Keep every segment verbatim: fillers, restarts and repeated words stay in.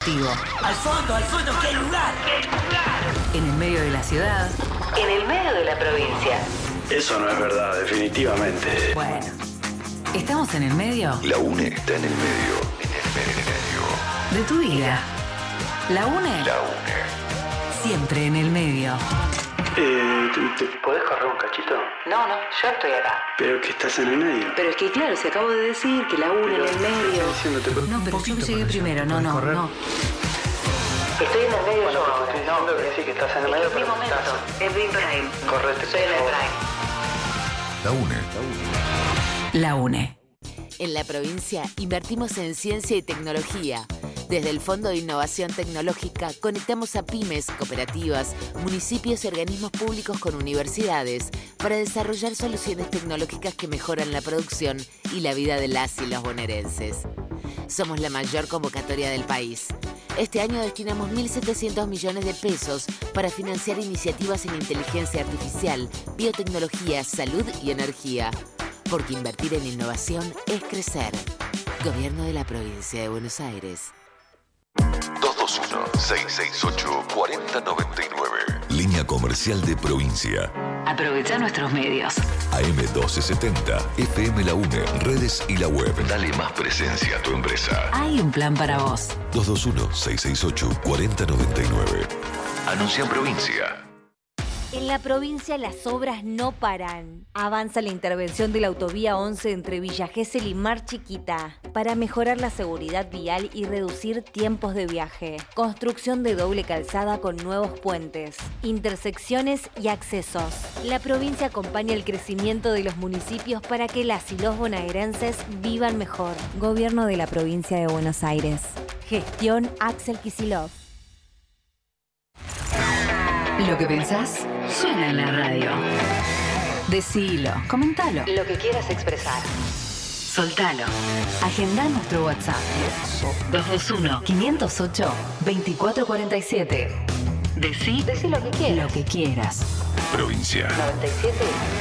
atractivo. ¡Al fondo, al fondo, qué lugar! ¡Qué lugar! En el medio de la ciudad. En el medio de la provincia. Eso no es verdad, definitivamente. Bueno, ¿estamos en el medio? La UNE está en el medio. En el medio. De tu vida. La UNE. La UNE. Siempre en el medio. Eh, ¿te, te podés correr un cachito? No, no, yo estoy acá. Pero que estás en el medio. Pero es que claro, se acabo de decir que la UNE en el medio. Diciéndote, No, pero yo llegué primero. No, no, no. Estoy en el medio Bueno, yo pero ahora. te estoy diciendo No, que sí, que estás en el medio, es mi pero momento. estás- Es mi prime. Correte, Estoy en el por favor. prime. La UNE. La UNE. En la provincia invertimos en ciencia y tecnología. Desde el Fondo de Innovación Tecnológica conectamos a pymes, cooperativas, municipios y organismos públicos con universidades para desarrollar soluciones tecnológicas que mejoran la producción y la vida de las y los bonaerenses. Somos la mayor convocatoria del país. Este año destinamos mil setecientos millones de pesos para financiar iniciativas en inteligencia artificial, biotecnología, salud y energía. Porque invertir en innovación es crecer. Gobierno de la Provincia de Buenos Aires. dos dos uno, seis seis ocho, cuatro cero nueve nueve. Línea comercial de provincia. Aprovecha nuestros medios. A M doce setenta, F M La UNE, redes y la web. Dale más presencia a tu empresa. Hay un plan para vos. dos dos uno, seis seis ocho, cuatro cero nueve nueve. Anuncia en provincia. En la provincia las obras no paran. Avanza la intervención de la autovía once entre Villa Gesell y Mar Chiquita para mejorar la seguridad vial y reducir tiempos de viaje. Construcción de doble calzada con nuevos puentes, intersecciones y accesos. La provincia acompaña el crecimiento de los municipios para que las y los bonaerenses vivan mejor. Gobierno de la provincia de Buenos Aires. Gestión Axel Kicillof. Lo que pensás suena en la radio. Decilo, comentalo, Lo que quieras expresar. soltalo. Agendá nuestro WhatsApp. dos dos uno, cinco cero ocho, dos cuatro cuatro siete. Decí, Decí lo que quieras. lo que quieras. Provincia. noventa y siete.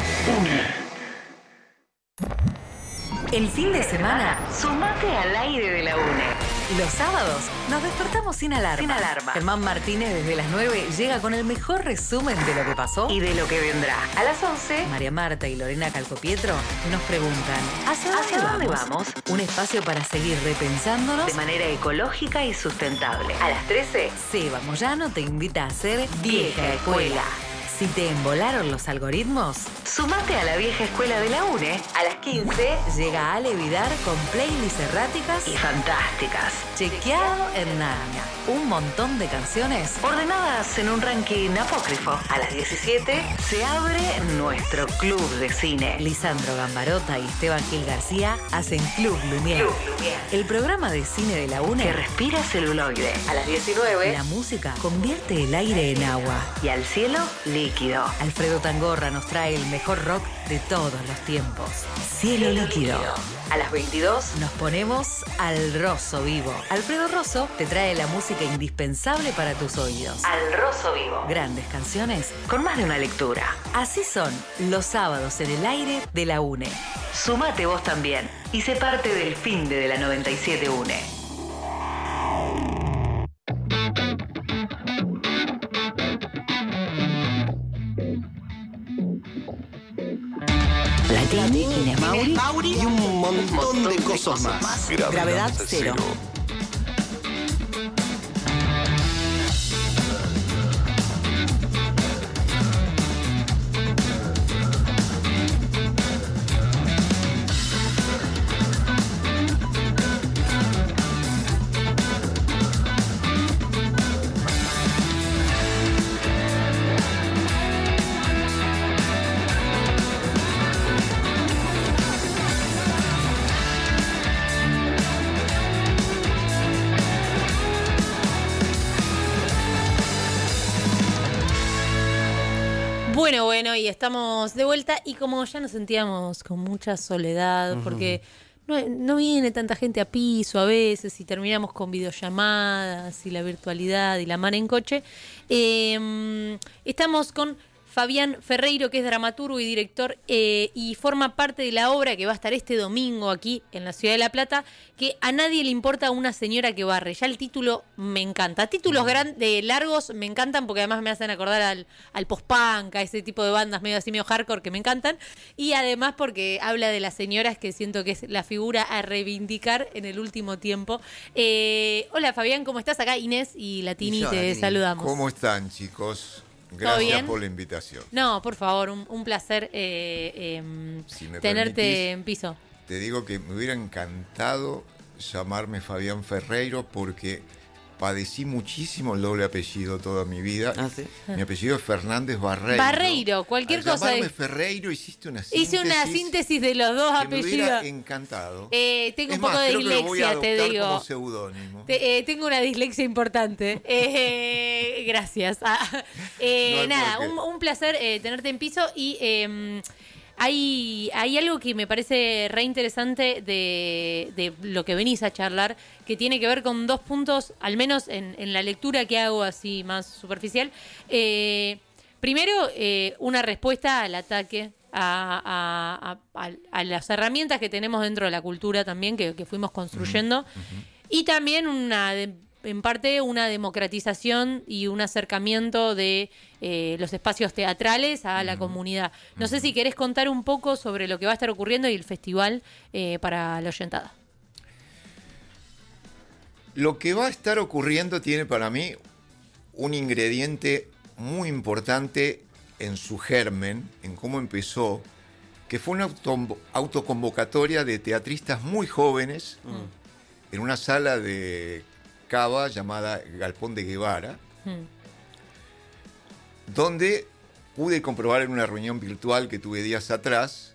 El fin de semana, sumate al aire de la UNE. Los sábados nos despertamos sin alarma. Sin alarma. Germán Martínez desde las nueve llega con el mejor resumen de lo que pasó. Y de lo que vendrá. A las once, María Marta y Lorena Calcopietro nos preguntan ¿Hacia dónde, ¿Hacia dónde vamos? vamos? Un espacio para seguir repensándonos. De manera ecológica y sustentable. A las trece, Seba Moyano te invita a hacer Vieja Escuela. Si te embolaron los algoritmos, Sumate a la vieja escuela de la UNE. a las quince llega Ale Vidar con playlists erráticas Y fantásticas. chequeado en Narnia. Un montón de canciones. Ordenadas en un ranking apócrifo. A las diecisiete se abre nuestro club de cine. Lisandro Gambarota y Esteban Gil García hacen Club Lumière. Club Lumière. El programa de cine de la Que UNE. respira celuloide. A las diecinueve, la música convierte el aire en agua. Y al cielo, líquido. Alfredo Tangorra nos trae el mejor rock de todos los tiempos. Cielo líquido. A las veintidós nos ponemos al Rosso vivo. Alfredo Rosso te trae la música indispensable para tus oídos. Al roso vivo. Grandes canciones. Con más de una lectura. Así son los sábados en el aire de la UNE. Sumate vos también. Y sé parte del fin de la noventa y siete UNE. Platini, Inés Mauri, y un montón de cosas más. Gravedad cero. Bueno, bueno, y estamos de vuelta y como ya nos sentíamos con mucha soledad, uh-huh. porque no, no viene tanta gente a piso a veces y terminamos con videollamadas y la virtualidad y la mar en coche, eh, estamos con Fabián Ferreiro, que es dramaturgo y director eh, y forma parte de la obra que va a estar este domingo aquí en la Ciudad de La Plata, que a nadie le importa una señora que barre. Ya el título me encanta. Títulos mm. grandes, largos me encantan porque además me hacen acordar al, al post-punk, a ese tipo de bandas medio así, medio hardcore que me encantan. Y además porque habla de las señoras, que siento que es la figura a reivindicar en el último tiempo. Eh, hola Fabián, ¿cómo estás? Acá Inés y Latini te Latini. saludamos. ¿Cómo están, chicos? Gracias por la invitación. No, por favor, un, un placer eh, eh, si tenerte en piso. Te digo que me hubiera encantado llamarme Fabián Ferreiro porque padecí muchísimo el doble apellido toda mi vida. ¿Ah, sí? Mi apellido es Fernández Barreiro. Barreiro, cualquier Al cosa. Llamarme de... Ferreiro hiciste una síntesis. Hice una síntesis de los dos que apellidos. Me hubiera encantado. Eh, tengo es un poco más, de creo dislexia, que lo voy a te digo. Como seudónimo. Te, eh, tengo una dislexia importante. Eh, gracias. Ah, eh, no nada, un, un placer eh, tenerte en piso y. Eh, Hay, hay algo que me parece re interesante de, de lo que venís a charlar, que tiene que ver con dos puntos, al menos en, en la lectura que hago así más superficial. Eh, primero, eh, una respuesta al ataque, a, a, a, a las herramientas que tenemos dentro de la cultura también, que, que fuimos construyendo, uh-huh. y también una... De, en parte una democratización y un acercamiento de eh, los espacios teatrales a la mm. comunidad. No mm. sé si querés contar un poco sobre lo que va a estar ocurriendo y el festival eh, para la oyentada. Lo que va a estar ocurriendo tiene para mí un ingrediente muy importante en su germen, en cómo empezó, que fue una auto, autoconvocatoria de teatristas muy jóvenes mm. en una sala de Cava llamada Galpón de Guevara, hmm. donde pude comprobar en una reunión virtual que tuve días atrás,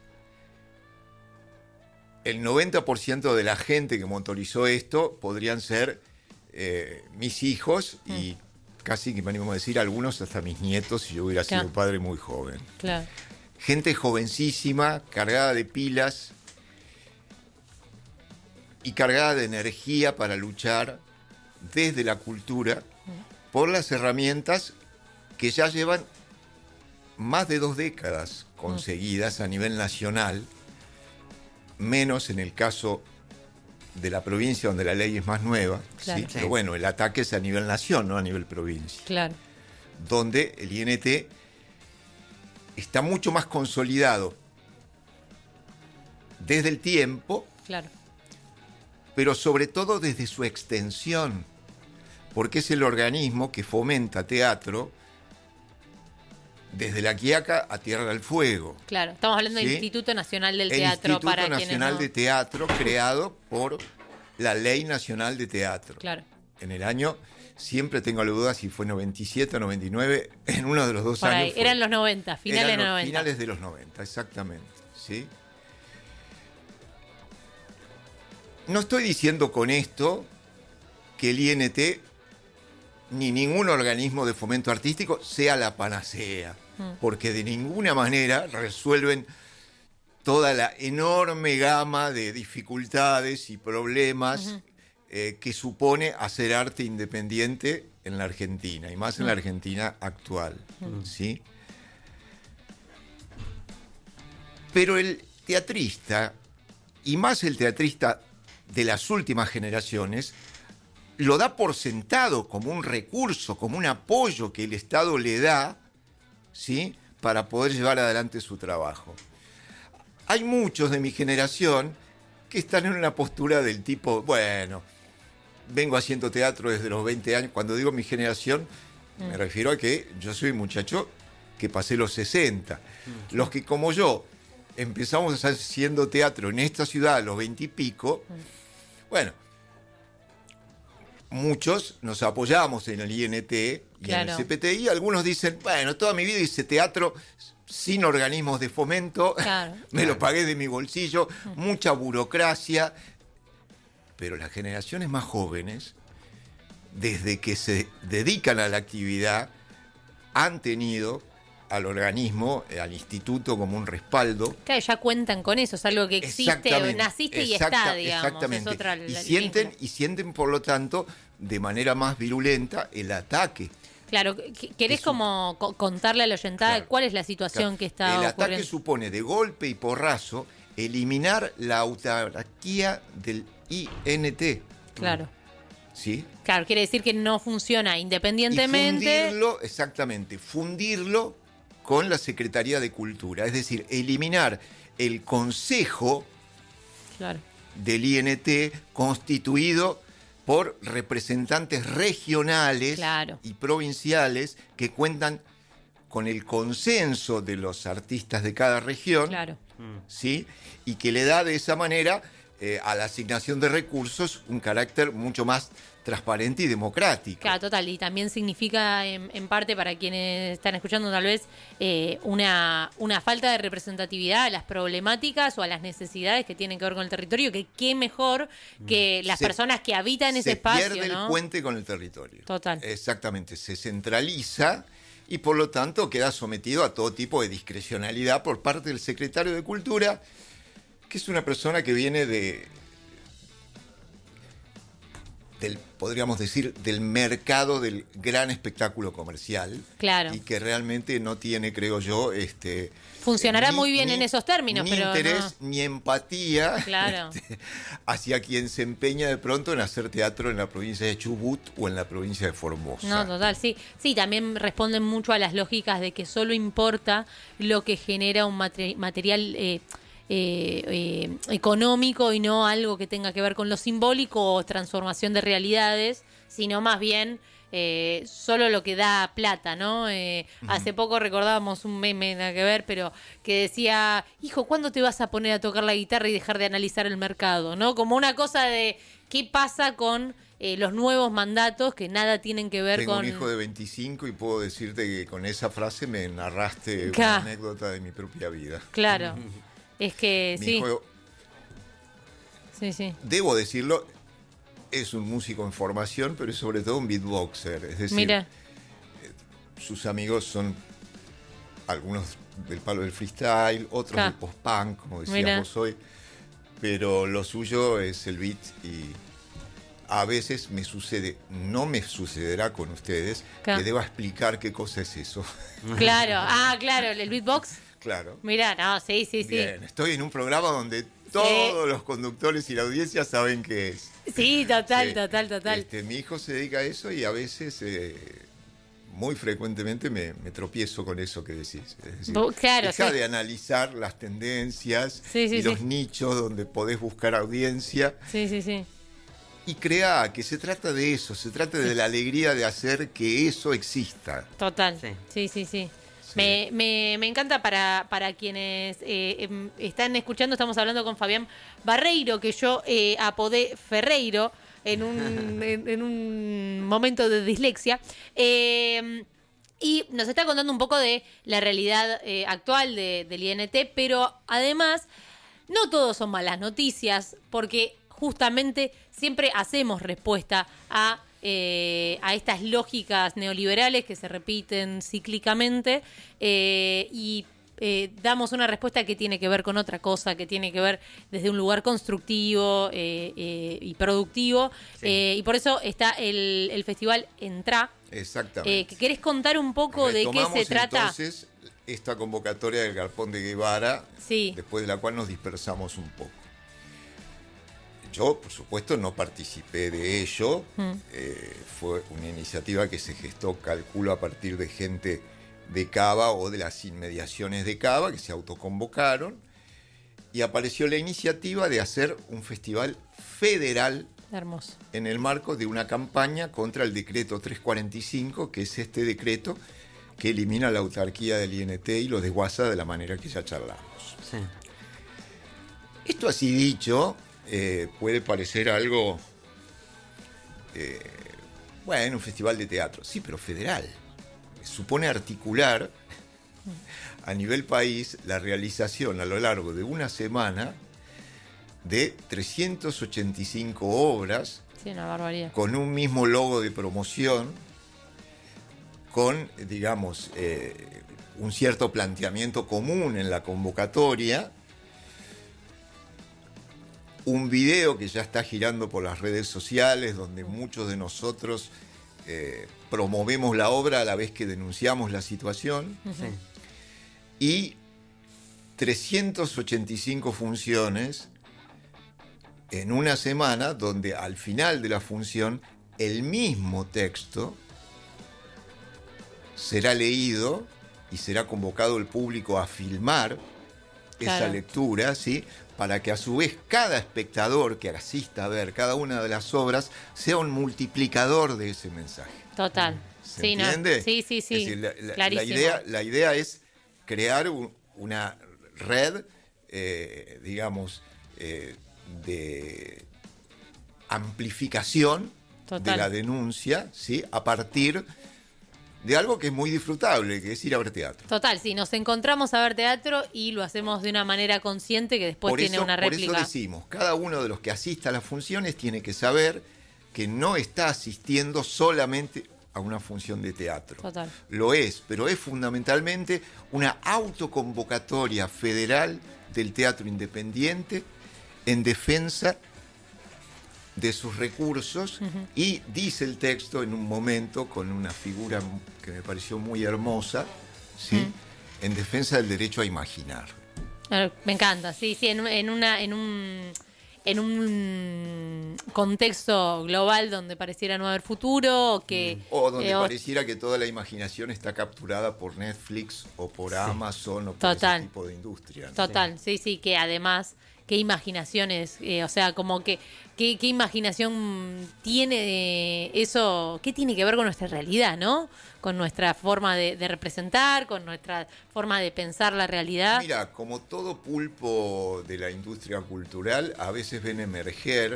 el noventa por ciento de la gente que motorizó esto podrían ser eh, mis hijos hmm. y casi que me animo a decir algunos hasta mis nietos si yo hubiera claro. sido padre muy joven. Claro. Gente jovencísima, cargada de pilas y cargada de energía para luchar desde la cultura por las herramientas que ya llevan más de dos décadas conseguidas a nivel nacional, menos en el caso de la provincia donde la ley es más nueva, claro. ¿sí? Pero bueno, el ataque es a nivel nación, no a nivel provincia. Claro. Donde el I N T está mucho más consolidado desde el tiempo, claro. pero sobre todo desde su extensión, porque es el organismo que fomenta teatro desde La Quiaca a Tierra del Fuego. Claro, estamos hablando ¿sí? del Instituto Nacional del Teatro. El Instituto para Nacional no... de Teatro, creado por la Ley Nacional de Teatro. Claro. En el año, siempre tengo la duda si fue noventa y siete o noventa y nueve, en uno de los dos por años. Ahí. Eran los noventa, finales de los noventa. Finales de los noventa, exactamente. ¿Sí? No estoy diciendo con esto que el I N T ni ningún organismo de fomento artístico sea la panacea, mm. porque de ninguna manera resuelven toda la enorme gama de dificultades y problemas uh-huh. eh, que supone hacer arte independiente en la Argentina, y más en mm. la Argentina actual. Mm. ¿Sí? Pero el teatrista, y más el teatrista de las últimas generaciones, lo da por sentado como un recurso, como un apoyo que el Estado le da, ¿sí?, para poder llevar adelante su trabajo. Hay muchos de mi generación que están en una postura del tipo, bueno, vengo haciendo teatro desde los veinte años. Cuando digo mi generación, mm. me refiero a que yo soy un muchacho que pasé los sesenta. Mm. Los que, como yo, empezamos haciendo teatro en esta ciudad a los veinte y pico, mm. bueno, muchos nos apoyamos en el I N T y claro. en el C P T I. Algunos dicen, bueno, toda mi vida hice teatro sin organismos de fomento, claro, me claro. lo pagué de mi bolsillo, mm. mucha burocracia. Pero las generaciones más jóvenes, desde que se dedican a la actividad, han tenido al organismo, al instituto, como un respaldo. Claro, ya cuentan con eso, es algo que existe, naciste y está, digamos. Exactamente. Es otra, y, sienten, y sienten, por lo tanto, de manera más virulenta el ataque Claro, ¿querés es como un... contarle a la oyentada claro, cuál es la situación claro. que está El ocurriendo? ataque supone de golpe y porrazo eliminar la autarquía del I N T. Claro. ¿Sí? Claro, quiere decir que no funciona independientemente. Y fundirlo, exactamente, fundirlo con la Secretaría de Cultura. Es decir, eliminar el Consejo claro. del I N T constituido por representantes regionales claro. y provinciales que cuentan con el consenso de los artistas de cada región, claro. ¿sí? Y que le da de esa manera eh, a la asignación de recursos un carácter mucho más transparente y democrático. Claro, total. Y también significa, en, en parte, para quienes están escuchando tal vez, eh, una, una falta de representatividad a las problemáticas o a las necesidades que tienen que ver con el territorio, que qué mejor que las se, personas que habitan ese espacio. Se pierde ¿no? el puente con el territorio. Total. Exactamente. Se centraliza y por lo tanto queda sometido a todo tipo de discrecionalidad por parte del secretario de Cultura, que es una persona que viene de... Del, podríamos decir, del mercado del gran espectáculo comercial. Claro. Y que realmente no tiene, creo yo, este... Funcionará eh, ni, muy bien ni, en esos términos, ni pero interés, no. ni empatía claro. este, hacia quien se empeña de pronto en hacer teatro en la provincia de Chubut o en la provincia de Formosa. No, total, sí. Sí, también responden mucho a las lógicas de que solo importa lo que genera un materi- material... Eh, Eh, eh, económico y no algo que tenga que ver con lo simbólico o transformación de realidades, sino más bien eh, solo lo que da plata, ¿no? Eh, uh-huh. Hace poco recordábamos un meme, nada que ver, pero que decía, hijo, ¿cuándo te vas a poner a tocar la guitarra y dejar de analizar el mercado? ¿No? Como una cosa de qué pasa con eh, los nuevos mandatos que nada tienen que ver Tengo con... Tengo un hijo de veinticinco y puedo decirte que con esa frase me narraste claro. una anécdota de mi propia vida. Claro. Es que Mi sí. hijo, sí, sí. Debo decirlo, es un músico en formación, pero es sobre todo un beatboxer. Es decir, Mira. Eh, sus amigos son algunos del palo del freestyle, otros ja. del post-punk, como decíamos Mira. hoy. Pero lo suyo es el beat y a veces me sucede, no me sucederá con ustedes, ja. que deba explicar qué cosa es eso. Claro, ah, claro, el beatbox. Claro. Mirá, no, sí, sí, sí. Bien, estoy en un programa donde todos sí. los conductores y la audiencia saben qué es. Sí, total, sí. total, total. Este, mi hijo se dedica a eso y a veces, eh, muy frecuentemente, me, me tropiezo con eso que decís. Es decir, claro, deja sí. de analizar las tendencias sí, sí, y sí. los nichos donde podés buscar audiencia. Sí, sí, sí. Y crea que se trata de eso, se trata de la alegría de hacer que eso exista. Total, sí, sí, sí. sí. Sí. Me, me, me encanta para, para quienes eh, están escuchando, estamos hablando con Fabián Barreiro, que yo eh, apodé Ferreiro en un, en, en un momento de dislexia. Eh, y nos está contando un poco de la realidad eh, actual de, del I N T, pero además no todos son malas noticias, porque justamente siempre hacemos respuesta a... Eh, a estas lógicas neoliberales que se repiten cíclicamente eh, y eh, damos una respuesta que tiene que ver con otra cosa, que tiene que ver desde un lugar constructivo eh, eh, y productivo. Sí. Eh, y por eso está el, el festival Entrá. Exactamente. Eh, ¿Querés contar un poco Retomamos de qué se trata? Entonces, esta convocatoria del Galpón de Guevara, sí. después de la cual nos dispersamos un poco. Yo, por supuesto, no participé de ello. Mm. Eh, fue una iniciativa que se gestó, calculo, a partir de gente de Cava o de las inmediaciones de Cava, que se autoconvocaron. Y apareció la iniciativa de hacer un festival federal. Hermoso. En el marco de una campaña contra el decreto trescientos cuarenta y cinco, que es este decreto que elimina la autarquía del I N T y lo desguaza de la manera que ya charlamos. Sí. Esto así dicho... Eh, puede parecer algo, eh, bueno, un festival de teatro, sí, pero federal. Supone articular a nivel país la realización a lo largo de una semana de trescientas ochenta y cinco obras, sí, una barbaridad, con un mismo logo de promoción, con, digamos, eh, un cierto planteamiento común en la convocatoria. Un video que ya está girando por las redes sociales, donde muchos de nosotros eh, promovemos la obra a la vez que denunciamos la situación. Sí. Y trescientas ochenta y cinco funciones en una semana, donde al final de la función el mismo texto será leído y será convocado el público a filmar esa Claro. lectura, ¿sí? Para que a su vez cada espectador que asista a ver cada una de las obras sea un multiplicador de ese mensaje. Total. ¿Se Sí, no. entiende? Sí, sí, sí. Es decir, la, la- la Clarísimo. idea, la idea es crear un- una red, eh, digamos, eh, de amplificación Total. de la denuncia, ¿sí? A partir de algo que es muy disfrutable, que es ir a ver teatro. Total, sí, nos encontramos a ver teatro y lo hacemos de una manera consciente que después Por tiene eso, una por réplica. eso decimos, cada uno de los que asista a las funciones tiene que saber que no está asistiendo solamente a una función de teatro. Total. Lo es, pero es fundamentalmente una autoconvocatoria federal del teatro independiente en defensa de sus recursos. Ujú. Y dice el texto en un momento con una figura que me pareció muy hermosa, ¿sí? Mm. En defensa del derecho a imaginar. Claro, me encanta, sí, sí, en, en una, en un, en un contexto global donde pareciera no haber futuro, o que O donde eh, o- pareciera que toda la imaginación está capturada por Netflix o por Amazon o por Total. ese tipo de industria, ¿no? Total, sí, sí, que además, qué imaginaciones, eh, o sea, como que, qué, qué imaginación tiene eh, eso, qué tiene que ver con nuestra realidad, ¿no? Con nuestra forma de, de representar, con nuestra forma de pensar la realidad. Mira, como todo pulpo de la industria cultural, a veces ven emerger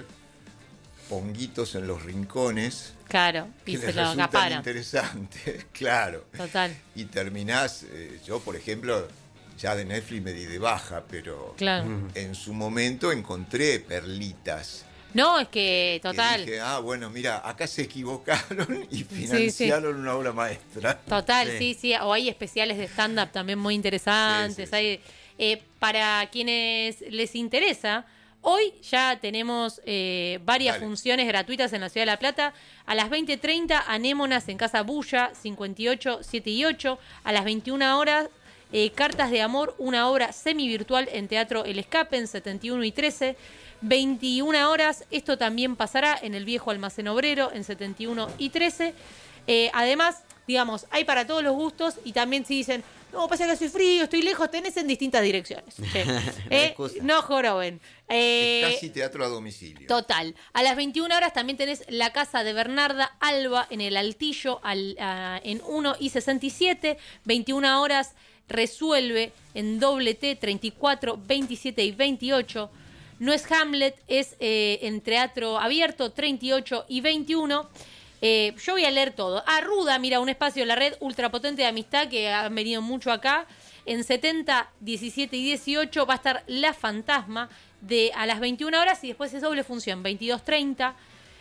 honguitos en los rincones Claro, y que se les lo resultan acaparan. interesantes, claro. Total. Y terminás, eh, yo por ejemplo, ya de Netflix me di de baja, pero Claro. en su momento encontré perlitas. No, es que Que total. dije, ah, bueno, mira, acá se equivocaron y sí. financiaron una obra maestra. Total, sí, sí, o hay especiales de stand-up también muy interesantes. Sí, sí, hay, eh, para quienes les interesa, hoy ya tenemos eh, varias Dale. funciones gratuitas en la Ciudad de La Plata. A las veinte treinta, Anémonas en Casa Bulla, cincuenta y ocho, siete y ocho. A las veintiuna horas, eh, Cartas de Amor, una obra semi-virtual en Teatro El Escape, en setenta y uno y trece. veintiuna horas, esto también pasará en el Viejo Almacén Obrero, en setenta y uno y trece. Eh, además, digamos, hay para todos los gustos y también si dicen, no, pasa que soy frío, estoy lejos, tenés en distintas direcciones. Sí. Eh, excusa. no joroben. Eh, Es casi teatro a domicilio. Total. A las veintiuna horas también tenés la casa de Bernarda Alba en el Altillo al, a- en uno y sesenta y siete. veintiuna horas Resuelve en doble T treinta y cuatro, veintisiete y veintiocho. No es Hamlet, es eh, en teatro abierto treinta y ocho y veintiuno. Eh, yo voy a leer todo. Ah, Ruda, mira, un espacio en la red ultrapotente de amistad que han venido mucho acá. En setenta, diecisiete y dieciocho va a estar La Fantasma de a las veintiuna horas y después es doble función, veintidós treinta.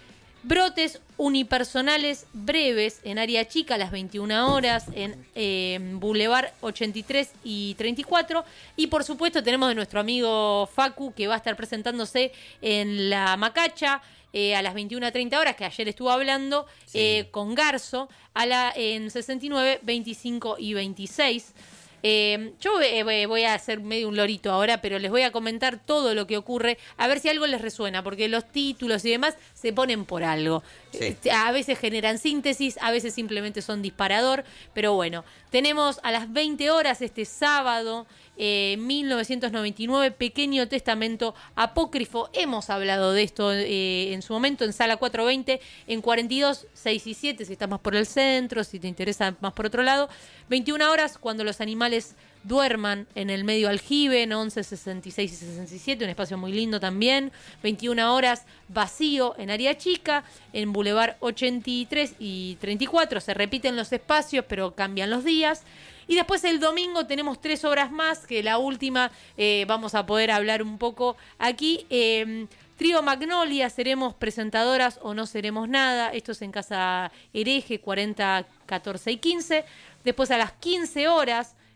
Brotes unipersonales breves en área chica a las veintiuna horas, en eh, Boulevard ochenta y tres y treinta y cuatro. Y por supuesto tenemos de nuestro amigo Facu que va a estar presentándose en La Macacha eh, a las veintiuna treinta horas, que ayer estuvo hablando, Sí. eh, con Garzo a la, en sesenta y nueve, veinticinco y veintiséis. Eh, yo eh, voy a hacer medio un lorito ahora, pero les voy a comentar todo lo que ocurre, a ver si algo les resuena, porque los títulos y demás se ponen por algo. Sí. Eh, A veces generan síntesis, a veces simplemente son disparador, pero bueno, tenemos a las veinte horas este sábado, eh, mil novecientos noventa y nueve, Pequeño Testamento Apócrifo. Hemos hablado de esto eh, en su momento en Sala cuatrocientos veinte, en cuarenta y dos, seis y siete, si estás más por el centro, si te interesa más por otro lado. veintiuna horas, Cuando los animales duerman, en el medio aljibe, en once, sesenta y seis y sesenta y siete, un espacio muy lindo también. veintiuna horas, Vacío, en área chica, en Boulevard ochenta y tres y treinta y cuatro. Se repiten los espacios, pero cambian los días. Y después el domingo tenemos tres obras más, que la última eh, vamos a poder hablar un poco aquí. Eh, Trío Magnolia, seremos presentadoras o no seremos nada. Esto es en Casa Hereje, cuarenta, catorce y quince. Después a las quince horas,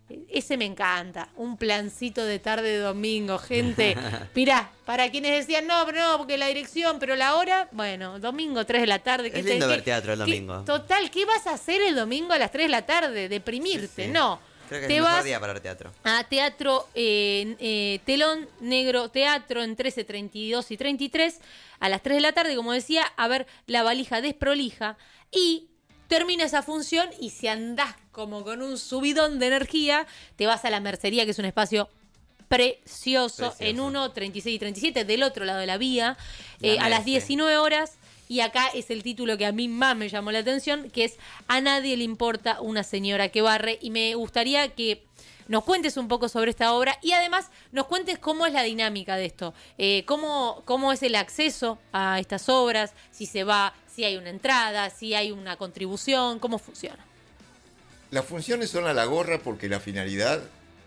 Ese me encanta. Un plancito de tarde de domingo, gente. Mirá, para quienes decían, no, pero no, porque la dirección, pero la hora, bueno, domingo, tres de la tarde. Es lindo ver teatro el domingo. ¿Qué, total, ¿qué vas a hacer el domingo a las tres de la tarde? Deprimirte, sí, sí. No. Creo que es te el mejor vas día para ver teatro. A teatro, eh, eh, Telón Negro Teatro en trece, treinta y dos y treinta y tres, a las tres de la tarde, como decía, a ver La valija desprolija. Y termina esa función y si andás como con un subidón de energía, te vas a La Mercería, que es un espacio precioso, precioso. En uno, treinta y seis y treinta y siete, del otro lado de la vía, la eh, a las diecinueve horas. Y acá es el título que a mí más me llamó la atención, que es A nadie le importa una señora que barre. Y me gustaría que nos cuentes un poco sobre esta obra y además nos cuentes cómo es la dinámica de esto, eh, cómo, cómo es el acceso a estas obras, si se va, si hay una entrada, si hay una contribución, cómo funciona. Las funciones son a la gorra porque la finalidad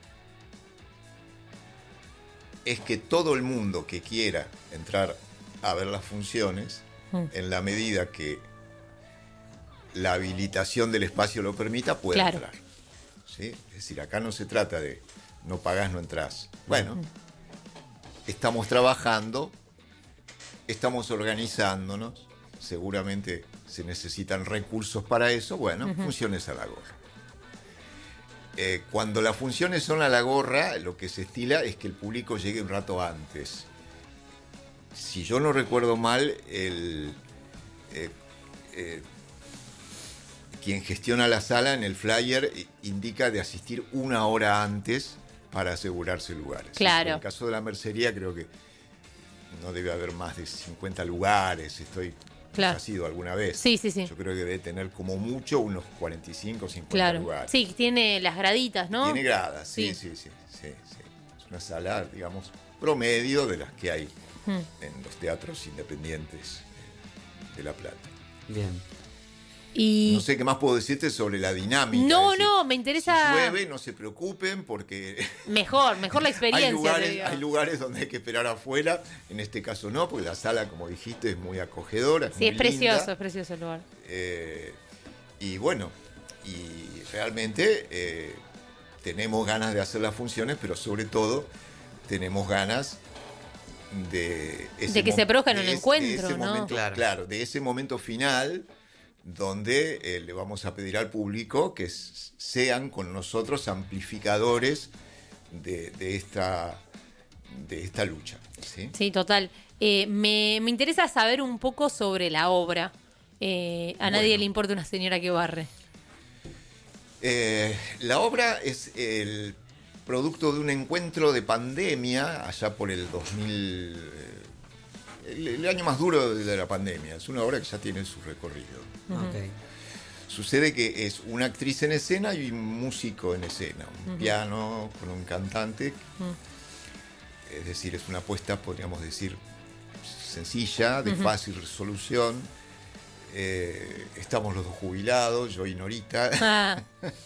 es que todo el mundo que quiera entrar a ver las funciones, mm. en la medida que la habilitación del espacio lo permita, pueda claro. entrar. ¿Sí? Es decir, acá no se trata de no pagás, no entrás. Bueno, mm. estamos trabajando, estamos organizándonos, seguramente se necesitan recursos para eso, bueno, uh-huh. funciones a la gorra. Eh, cuando las funciones son a la gorra, lo que se estila es que el público llegue un rato antes. Si yo no recuerdo mal, el, eh, eh, quien gestiona la sala en el flyer indica de asistir una hora antes para asegurarse lugares. Claro. En el caso de la mercería creo que no debe haber más de cincuenta lugares, estoy... Claro. ¿Ha sido alguna vez? Sí, sí, sí. Yo creo que debe tener como mucho unos cuarenta y cinco, cincuenta claro. lugares. Sí, tiene las graditas, ¿no? Tiene gradas, sí, sí, sí, sí, sí. Es una sala, digamos, promedio de las que hay hmm. en los teatros independientes de La Plata. Bien. Y... No sé qué más puedo decirte sobre la dinámica. No, decir, no, me interesa... Si llueve, no se preocupen porque... Mejor, mejor la experiencia. hay, lugares, hay lugares donde hay que esperar afuera, en este caso no, porque la sala, como dijiste, es muy acogedora. Es sí, muy es precioso, linda. es precioso el lugar. Eh, y bueno, y realmente eh, tenemos ganas de hacer las funciones, pero sobre todo tenemos ganas de... Ese de que se produzca en un ese, encuentro, ese ¿no? Momento, claro. claro, de ese momento final... donde eh, le vamos a pedir al público que s- sean con nosotros amplificadores de, de, esta, de esta lucha. Sí, sí total. Eh, me, me interesa saber un poco sobre la obra. Eh, a nadie bueno. le importa una señora que barre. Eh, la obra es el producto de un encuentro de pandemia allá por el dos mil... El, el año más duro de la pandemia. Es una obra que ya tiene su recorrido. Uh-huh. Okay. Sucede que es una actriz en escena y un músico en escena. Un uh-huh. piano con un cantante. Uh-huh. Es decir, es una apuesta, podríamos decir, sencilla, de uh-huh. fácil resolución. Eh, estamos los dos jubilados, yo y Norita. Ah.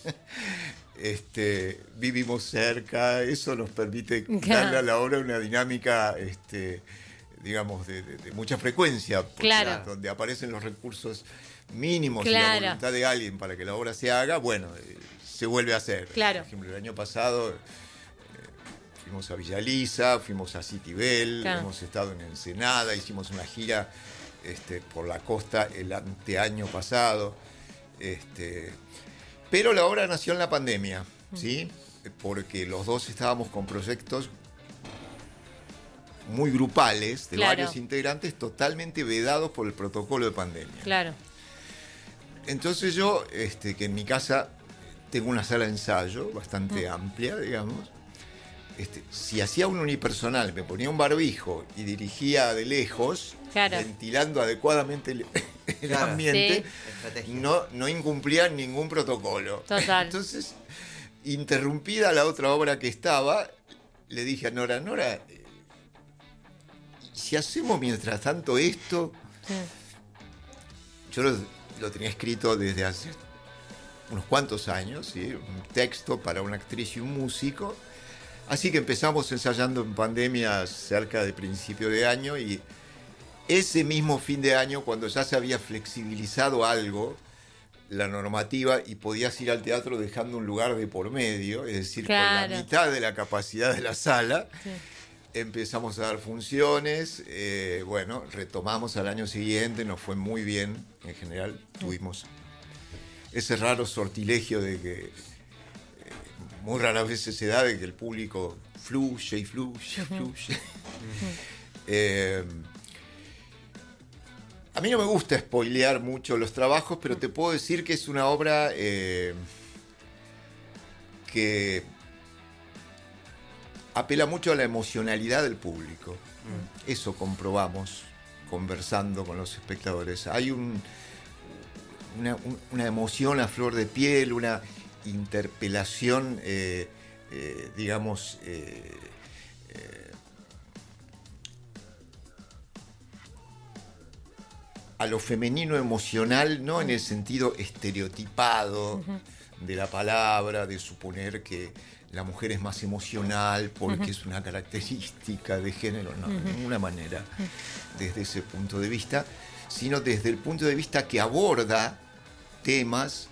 este, vivimos cerca. Eso nos permite darle a la obra una dinámica... Este, digamos, de, de, de mucha frecuencia, claro. donde aparecen los recursos mínimos claro. y la voluntad de alguien para que la obra se haga, bueno, eh, se vuelve a hacer. Claro. Por ejemplo, el año pasado eh, fuimos a Villa Lisa, fuimos a Citibel, claro. hemos estado en Ensenada, hicimos una gira este, por la costa el anteaño pasado, este, pero la obra nació en la pandemia, mm. ¿sí? Porque los dos estábamos con proyectos muy grupales de claro. varios integrantes totalmente vedados por el protocolo de pandemia. Claro. Entonces yo, este, que en mi casa tengo una sala de ensayo bastante mm. amplia, digamos, este, si hacía un unipersonal, me ponía un barbijo y dirigía de lejos, claro. ventilando adecuadamente el, el claro. ambiente, sí. no, no incumplía ningún protocolo. Total. Entonces, interrumpida la otra obra que estaba, le dije a Nora, Nora, si hacemos mientras tanto esto, sí. yo lo, lo tenía escrito desde hace unos cuantos años, ¿sí? Un texto para una actriz y un músico, así que empezamos ensayando en pandemia cerca de principio de año y ese mismo fin de año, cuando ya se había flexibilizado algo, la normativa y podías ir al teatro dejando un lugar de por medio, es decir, Claro. con la mitad de la capacidad de la sala. Sí. Empezamos a dar funciones, eh, bueno, retomamos al año siguiente, nos fue muy bien, en general tuvimos ese raro sortilegio de que eh, muy raras veces se da de que el público fluye y fluye, fluye. eh, a mí no me gusta spoilear mucho los trabajos, pero te puedo decir que es una obra eh, que apela mucho a la emocionalidad del público. Mm. Eso comprobamos conversando con los espectadores. Hay un, una, un, una emoción a flor de piel, una interpelación, eh, eh, digamos, eh, eh, a lo femenino emocional, no en el sentido estereotipado uh-huh. de la palabra, de suponer que la mujer es más emocional porque uh-huh. es una característica de género, no, uh-huh. de ninguna manera desde ese punto de vista, sino desde el punto de vista que aborda temas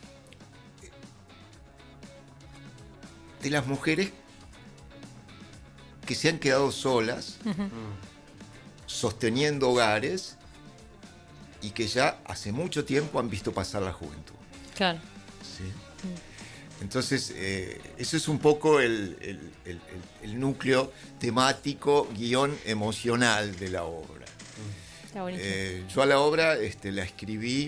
de las mujeres que se han quedado solas, uh-huh. sosteniendo hogares y que ya hace mucho tiempo han visto pasar la juventud. Claro. ¿Sí? Uh-huh. Entonces, eh, eso es un poco el, el, el, el núcleo temático, guión emocional de la obra. Está buenísimo. Eh, yo a la obra este, la escribí,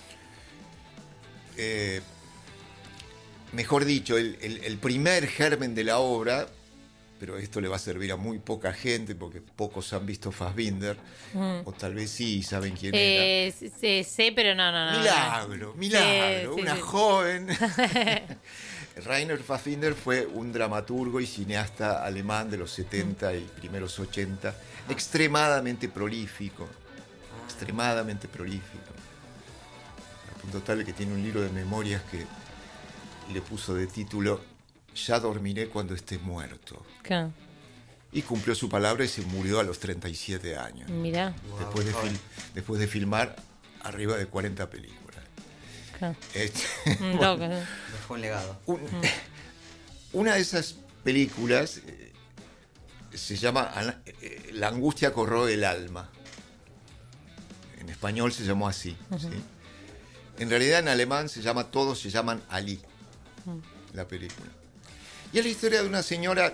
eh, mejor dicho, el, el, el primer germen de la obra, pero esto le va a servir a muy poca gente porque pocos han visto Fassbinder, mm. o tal vez sí saben quién eh, era. Sí, sí, pero no, no, no. Milagro, milagro, sí, una sí, joven. Rainer Fassbinder fue un dramaturgo y cineasta alemán de los setenta y primeros ochenta, extremadamente prolífico, extremadamente prolífico. A punto tal que tiene un libro de memorias que le puso de título Ya dormiré cuando esté muerto. Claro. Y cumplió su palabra y se murió a los treinta y siete años. Mirá. Después de, fil- después de filmar arriba de cuarenta películas. Claro. Este, un bueno, toque. Dejó un legado. Un, mm. Una de esas películas eh, se llama eh, La angustia corroe el alma. En español se llamó así. Uh-huh. ¿Sí? En realidad en alemán se llama, todos se llaman Ali, uh-huh. la película. Y es la historia de una señora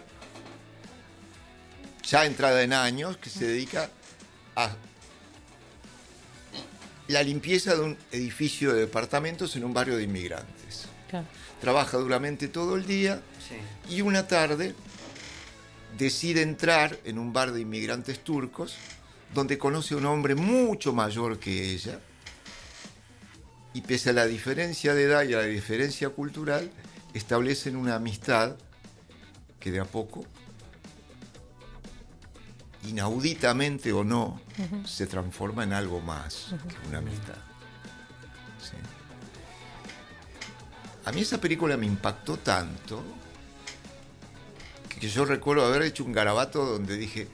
ya entrada en años que se dedica a la limpieza de un edificio de departamentos en un barrio de inmigrantes. Claro. Trabaja duramente todo el día sí. y una tarde decide entrar en un bar de inmigrantes turcos donde conoce a un hombre mucho mayor que ella y pese a la diferencia de edad y a la diferencia cultural establecen una amistad que de a poco, inauditamente o no, uh-huh. se transforma en algo más uh-huh. que una amistad. ¿Sí? A mí esa película me impactó tanto que yo recuerdo haber hecho un garabato donde dije,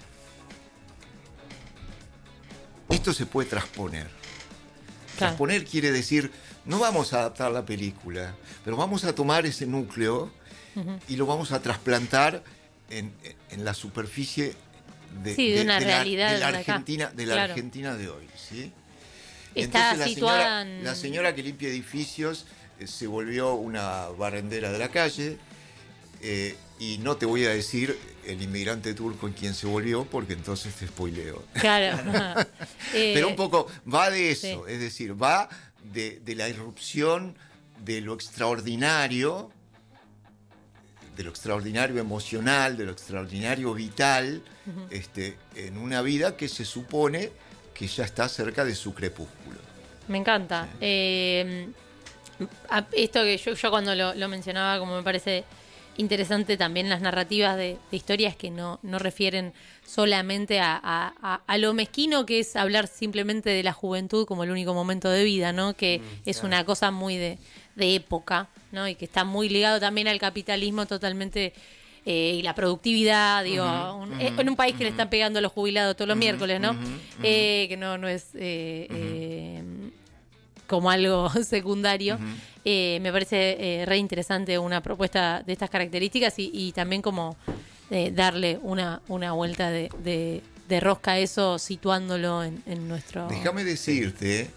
esto se puede transponer. Claro. Transponer quiere decir, no vamos a adaptar la película, pero vamos a tomar ese núcleo uh-huh. y lo vamos a trasplantar en, en la superficie de, sí, de, de una de realidad la, de la de Argentina, de la claro. Argentina de hoy. ¿Sí? Está Entonces, situada la señora, en... la señora que limpia edificios eh, se volvió una barrendera de la calle eh, y no te voy a decir el inmigrante turco en quien se volvió porque entonces te spoileo. Claro. eh, Pero un poco va de eso, sí. es decir, va de, de la irrupción de lo extraordinario, de lo extraordinario emocional, de lo extraordinario vital, uh-huh. este, en una vida que se supone que ya está cerca de su crepúsculo. Me encanta. Sí. Eh, esto que yo, yo cuando lo, lo mencionaba, como me parece interesante también las narrativas de, de historias que no, no refieren solamente a, a, a lo mezquino que es hablar simplemente de la juventud como el único momento de vida, ¿no? Que mm, es claro. una cosa muy de, de época, ¿no? Y que está muy ligado también al capitalismo totalmente eh, y la productividad, digo, uh-huh, un, uh-huh, en un país uh-huh. que le están pegando a los jubilados todos los uh-huh, miércoles, ¿no? Uh-huh, uh-huh. Eh, que no, no es... Eh, uh-huh. eh, como algo secundario. Ujú. Eh, me parece eh, re interesante una propuesta de estas características y, y también como eh, darle una, una vuelta de, de, de rosca a eso, situándolo en, en nuestro... Déjame decirte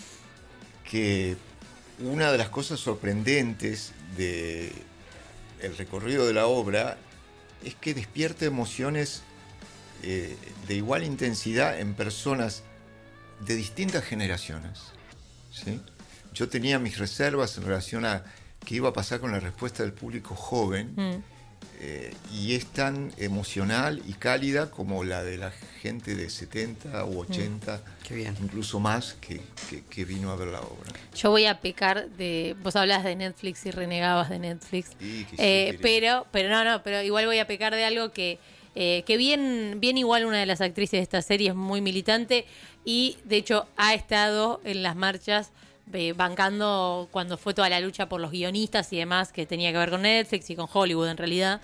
Mm. que una de las cosas sorprendentes de el recorrido de la obra es que despierta emociones eh, de igual intensidad en personas de distintas generaciones, ¿sí? Yo tenía mis reservas en relación a qué iba a pasar con la respuesta del público joven, Mm. eh, y es tan emocional y cálida como la de la gente de setenta u ochenta, Qué bien. incluso más, que, que, que vino a ver la obra. Yo voy a pecar de... Vos hablás de Netflix y renegabas de Netflix. Y que sí, Eh, querés. pero, pero no, no, pero igual voy a pecar de algo que, eh, que bien, bien igual una de las actrices de esta serie es muy militante y de hecho ha estado en las marchas eh, bancando cuando fue toda la lucha por los guionistas y demás que tenía que ver con Netflix y con Hollywood en realidad.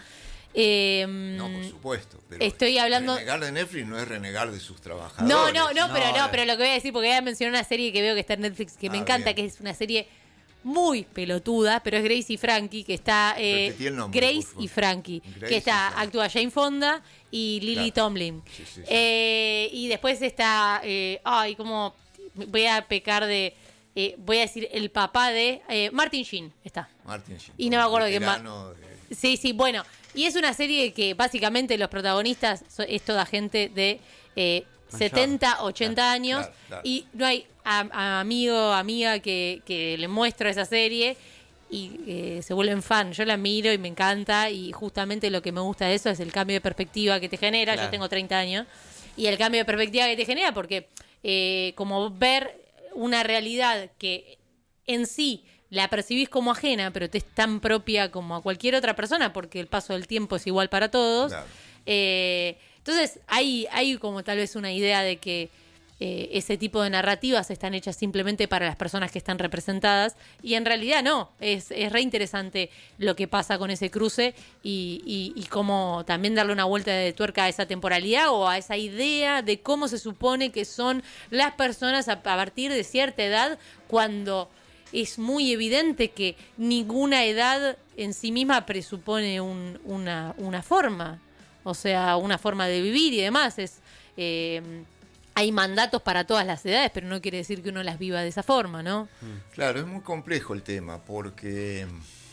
Eh, No, por supuesto. Pero estoy hablando... renegar de Netflix no es renegar de sus trabajadores. No, no, no, pero no, No, pero lo que voy a decir, porque voy a mencionar una serie que veo que está en Netflix, que me Ah, encanta, bien. que es una serie muy pelotuda, pero es Grace y Frankie, que está eh, Repetí el nombre, Grace por favor. y Frankie, Grace que y está, Frankie. actúa Jane Fonda y Lily Claro. Tomlin. Sí, sí, sí. Eh, y después está, eh, ay, como voy a pecar de, eh, voy a decir el papá de eh, Martin Sheen, está. Martin Sheen, Y no me acuerdo quién más. veterano de- Sí, sí, bueno. Y es una serie que básicamente los protagonistas so- es toda gente de eh, Mayor. setenta, ochenta Claro, años. claro, claro. Y no hay a- a amigo, amiga que, que le muestro esa serie y eh, se vuelven fan. Yo la miro y me encanta y justamente lo que me gusta de eso es el cambio de perspectiva que te genera. Claro. Yo tengo treinta años y el cambio de perspectiva que te genera porque eh, como ver una realidad que en sí la percibís como ajena, pero te es tan propia como a cualquier otra persona, porque el paso del tiempo es igual para todos. Claro. Eh, entonces, hay, hay como tal vez una idea de que eh, ese tipo de narrativas están hechas simplemente para las personas que están representadas, y en realidad no. Es, es re interesante lo que pasa con ese cruce y, y, y cómo también darle una vuelta de tuerca a esa temporalidad o a esa idea de cómo se supone que son las personas a, a partir de cierta edad, cuando es muy evidente que ninguna edad en sí misma presupone un- una, una forma, o sea, una forma de vivir y demás. Es, eh, hay mandatos para todas las edades, pero no quiere decir que uno las viva de esa forma, ¿no? Claro, es muy complejo el tema porque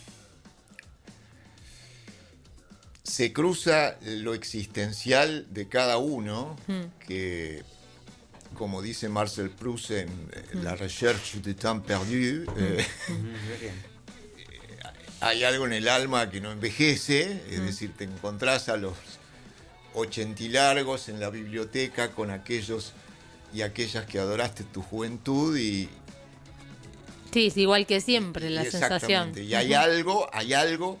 se cruza lo existencial de cada uno, Mm. que, como dice Marcel Proust en eh, La recherche du temps perdu, eh, hay algo en el alma que no envejece, es decir, te encontrás a los ochentilargos en la biblioteca con aquellos y aquellas que adoraste tu juventud y, Sí, es igual que siempre la y sensación. exactamente, y hay algo, hay algo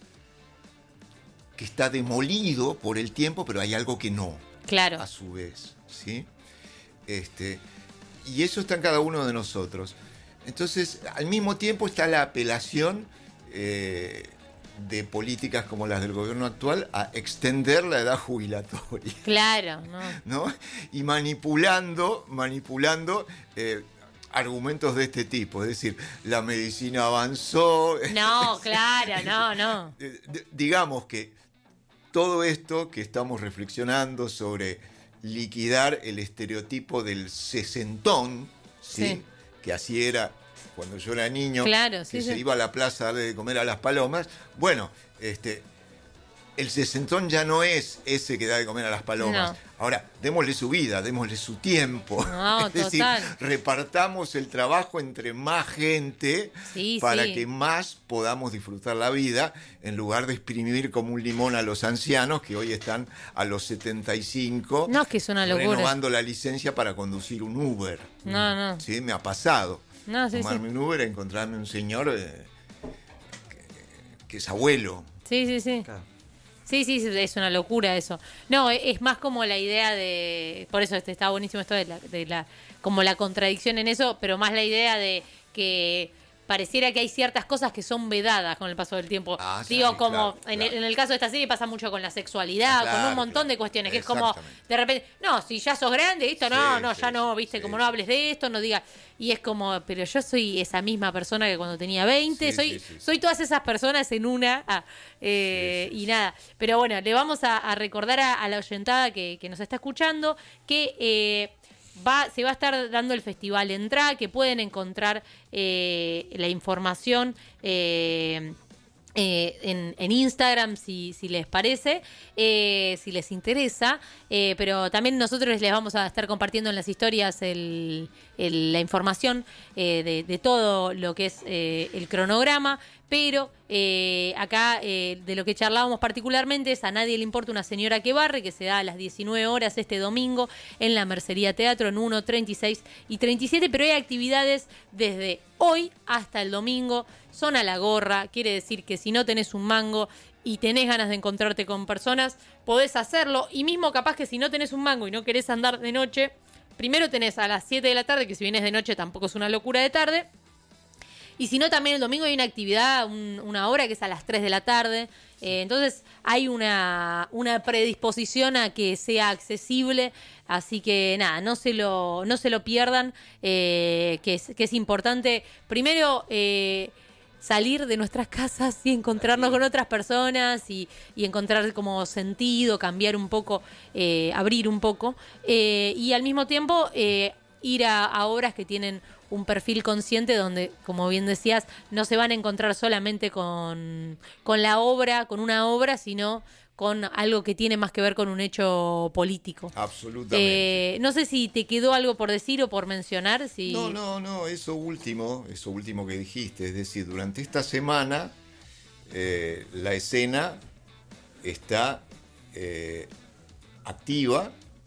que está demolido por el tiempo, pero hay algo que no, Claro. a su vez, ¿sí? Este, y eso está en cada uno de nosotros. Entonces, al mismo tiempo está la apelación eh, de políticas como las del gobierno actual a extender la edad jubilatoria, Claro, ¿no? ¿no? Y manipulando, manipulando eh, argumentos de este tipo, es decir, la medicina avanzó. No, claro, no, no. Eh, d- digamos que todo esto que estamos reflexionando sobre liquidar el estereotipo del sesentón, ¿sí? Sí. Que así era cuando yo era niño, Claro, sí, que se sí. iba a la plaza a darle de comer a las palomas. Bueno, este, el sesentón ya no es ese que da de comer a las palomas. No. Ahora, démosle su vida, démosle su tiempo. No, es decir, total. repartamos el trabajo entre más gente Sí, para sí. que más podamos disfrutar la vida, en lugar de exprimir como un limón a los ancianos que hoy están a los setenta y cinco, No, es que es una locura. renovando la licencia para conducir un Uber. No, no. Sí, me ha pasado. No, sí, Tomarme un Uber, encontrarme un señor eh, que, que es abuelo. Sí, sí, sí. Sí, sí, sí, es una locura eso. No, e- es más como la idea de... Por eso este, está buenísimo esto de la, de la... Como la contradicción en eso, pero más la idea de que pareciera que hay ciertas cosas que son vedadas con el paso del tiempo. Ah, Digo, sí, como claro, en, claro. El, en el caso de esta serie pasa mucho con la sexualidad, Claro, con un montón claro. de cuestiones, que es como, Exactamente. de repente, no, si ya sos grande, esto no, Sí, no, sí, ya no, sí, viste, sí. como no hables de esto, no digas. Y es como, pero yo soy esa misma persona que cuando tenía veinte, Sí, soy, sí, sí, sí. soy todas esas personas en una, ah, eh, Sí, sí, y nada. Pero bueno, le vamos a, a recordar a, a la oyentada que, que nos está escuchando que eh, va, se va a estar dando el festival Entrá, que pueden encontrar eh, la información eh, eh, en, en Instagram si, si les parece, eh, si les interesa, eh, pero también nosotros les vamos a estar compartiendo en las historias el, el, la información eh, de, de todo lo que es eh, el cronograma, pero eh, acá eh, de lo que charlábamos particularmente es A Nadie Le Importa Una Señora que Barre, que se da a las diecinueve horas este domingo en la Mercería Teatro en uno, treinta y seis y treinta y siete, pero hay actividades desde hoy hasta el domingo, son a la gorra, quiere decir que si no tenés un mango y tenés ganas de encontrarte con personas, podés hacerlo, y mismo capaz que si no tenés un mango y no querés andar de noche, primero tenés a las siete de la tarde, que si vienes de noche tampoco es una locura de tarde. Y si no, también el domingo hay una actividad, un, una hora que es a las tres de la tarde. Eh, entonces hay una, una predisposición a que sea accesible. Así que nada, no se lo, no se lo pierdan, eh, que, es, que es importante. Primero, eh, salir de nuestras casas y encontrarnos con otras personas y, y encontrar como sentido, cambiar un poco, eh, abrir un poco. Eh, y al mismo tiempo, eh, ir a, a obras que tienen un perfil consciente donde, como bien decías, no se van a encontrar solamente con, con la obra, con una obra, sino con algo que tiene más que ver con un hecho político. Absolutamente. Eh, no sé si te quedó algo por decir o por mencionar. Si... No, no, no, eso último, eso último que dijiste, es decir, durante esta semana eh, la escena está eh, activa,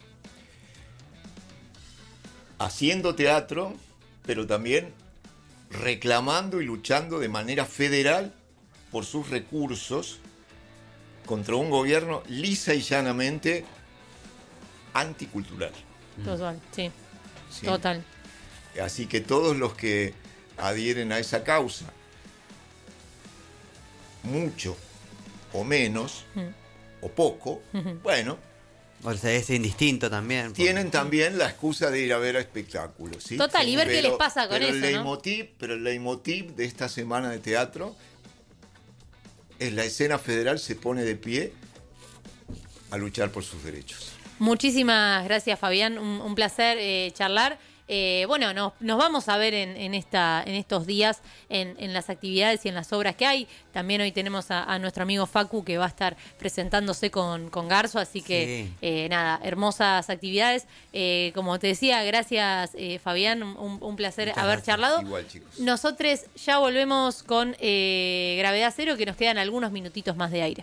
haciendo teatro, pero también reclamando y luchando de manera federal por sus recursos contra un gobierno lisa y llanamente anticultural. Total, sí. ¿Sí? Total. Así que todos los que adhieren a esa causa, mucho o menos, mm. o poco, uh-huh. bueno... O sea, es indistinto también. Porque... tienen también la excusa de ir a ver espectáculos. ¿sí? Total, y ver pero, qué les pasa con pero eso, el leitmotiv, ¿no? Pero el leitmotiv de esta semana de teatro es la escena federal se pone de pie a luchar por sus derechos. Muchísimas gracias, Fabián. Un, un placer eh, charlar. Eh, bueno, nos, nos vamos a ver en, en, esta, en estos días en, en las actividades y en las obras que hay. También hoy tenemos a, a nuestro amigo Facu, que va a estar presentándose con, con Garzo, así que sí. eh, nada, hermosas actividades. Eh, como te decía, gracias eh, Fabián, un, un placer Muchas haber gracias. charlado. Igual, chicos. Nosotros ya volvemos con eh, Gravedad Cero, que nos quedan algunos minutitos más de aire.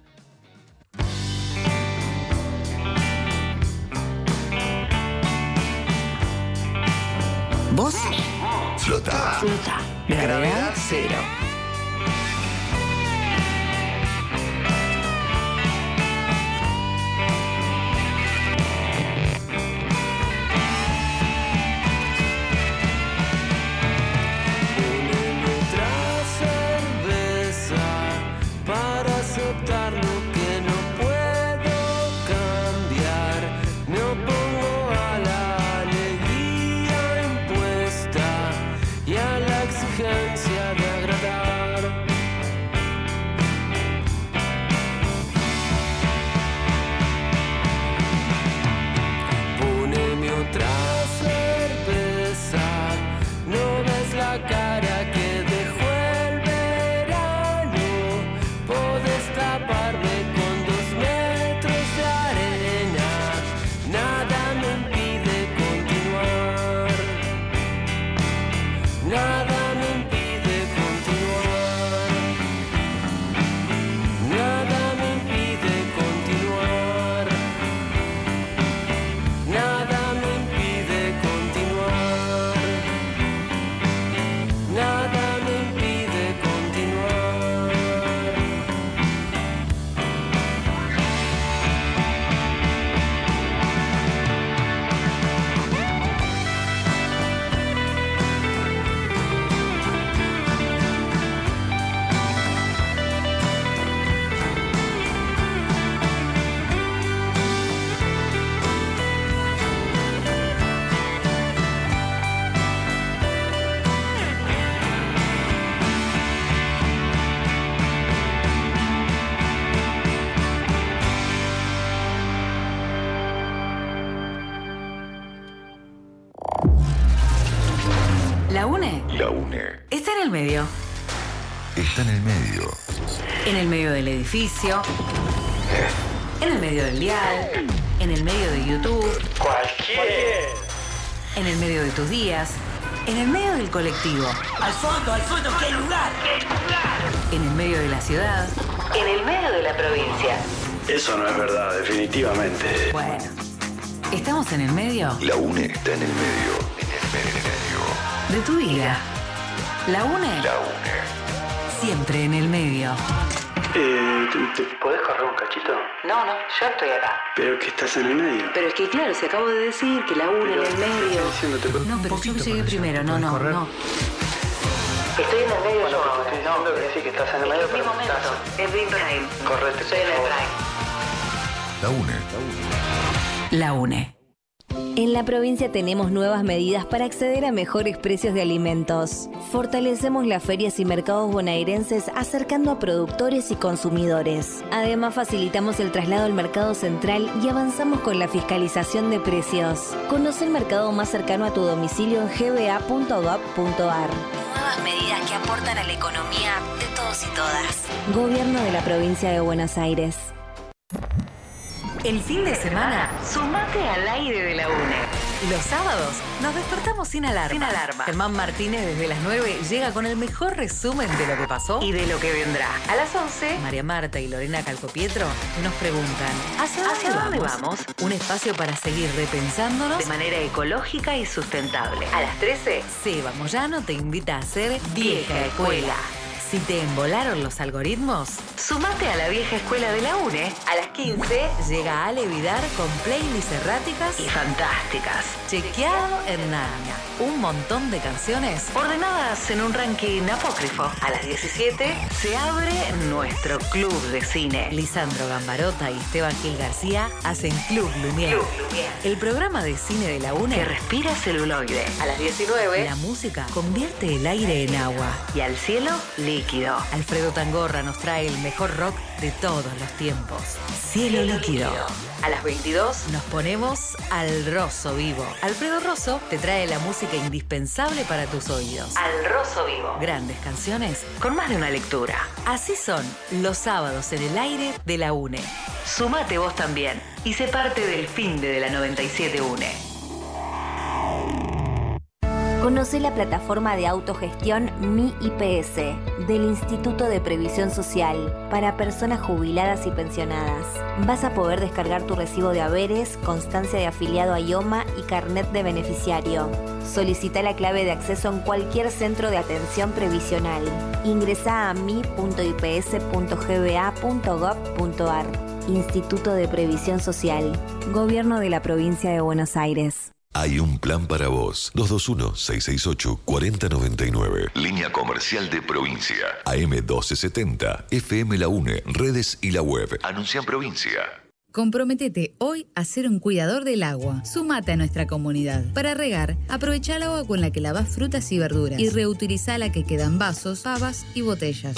¿Vos? Flota. Flota. Gravedad cero. De agradar. medio. Está en el medio. En el medio del edificio. En el medio del dial. En el medio de YouTube. Cualquier. En el medio de tus días. En el medio del colectivo. Al fondo, al fondo, que hay lugar. Que hay lugar. En el medio de la ciudad. En el medio de la provincia. Eso no es verdad, definitivamente. Bueno, ¿estamos en el medio? La UNE está en el medio. En el medio. De tu vida. La UNE. La UNE. Siempre en el medio. Eh, ¿te, te podés correr un cachito? No, no, yo estoy acá. Pero que estás en el medio. Pero es que claro, se acabo de decir que la une en el medio. No, pero yo llegué primero, no, no, no. Estoy en el medio Bueno, yo pero ahora. estoy diciendo que decís que estás en el medio, Es mi pero momento, estás... es mi prime. Correte, Estoy en el por favor. prime. La UNE. La UNE. En la provincia tenemos nuevas medidas para acceder a mejores precios de alimentos. Fortalecemos las ferias y mercados bonaerenses acercando a productores y consumidores. Además, facilitamos el traslado al mercado central y avanzamos con la fiscalización de precios. Conoce el mercado más cercano a tu domicilio en g b a punto gov punto a r. Nuevas medidas que aportan a la economía de todos y todas. Gobierno de la provincia de Buenos Aires. El fin de semana, Sumate al aire de la UNE. los sábados, nos despertamos sin alarma. Sin alarma. Germán Martínez desde las nueve llega con el mejor resumen de lo que pasó. Y de lo que vendrá. A las once, María Marta y Lorena Calcopietro nos preguntan ¿hacia dónde, ¿Hacia dónde vamos? vamos? Un espacio para seguir repensándonos. de manera ecológica y sustentable. A las trece, Seba Moyano te invita a hacer Vieja Escuela. Si te embolaron los algoritmos, sumate a la vieja escuela de la UNE. A las quince, llega Ale Vidar con playlists erráticas y fantásticas. chequeado en Narnia. Un montón de canciones. Ordenadas en un ranking apócrifo. A las diecisiete se abre nuestro club de cine. Lisandro Gambarota y Esteban Gil García hacen Club Lumière. Club Lumière. El programa de cine de la Que UNE. respira celuloide. A las diecinueve, La música convierte el aire en agua. y al cielo líquido. Alfredo Tangorra nos trae el mejor rock de todos los tiempos. Cielo líquido. A las veintidós, Nos ponemos al Rosso vivo. Alfredo Rosso te trae la música indispensable para tus oídos. al roso vivo. Grandes canciones. Con más de una lectura. Así son los sábados en el aire de la UNE. Sumate vos también y sé parte del fin de la noventa y siete UNE. Conoce la plataforma de autogestión Mi I P S del Instituto de Previsión Social para personas jubiladas y pensionadas. Vas a poder descargar tu recibo de haberes, constancia de afiliado a IOMA y carnet de beneficiario. Solicita la clave de acceso en cualquier centro de atención previsional. Ingresa a mi punto i p s punto g b a punto gov punto a r. Instituto de Previsión Social. Gobierno de la Provincia de Buenos Aires. Hay un plan para vos. dos dos uno, seis seis ocho, cuatro cero nueve nueve. Línea comercial de provincia. A M doce setenta. F M La UNE. Redes y la web. Anuncia en provincia. Comprométete hoy a ser un cuidador del agua. Sumate a nuestra comunidad. Para regar, aprovecha el agua con la que lavas frutas y verduras y reutiliza la que queda en vasos, pavas y botellas.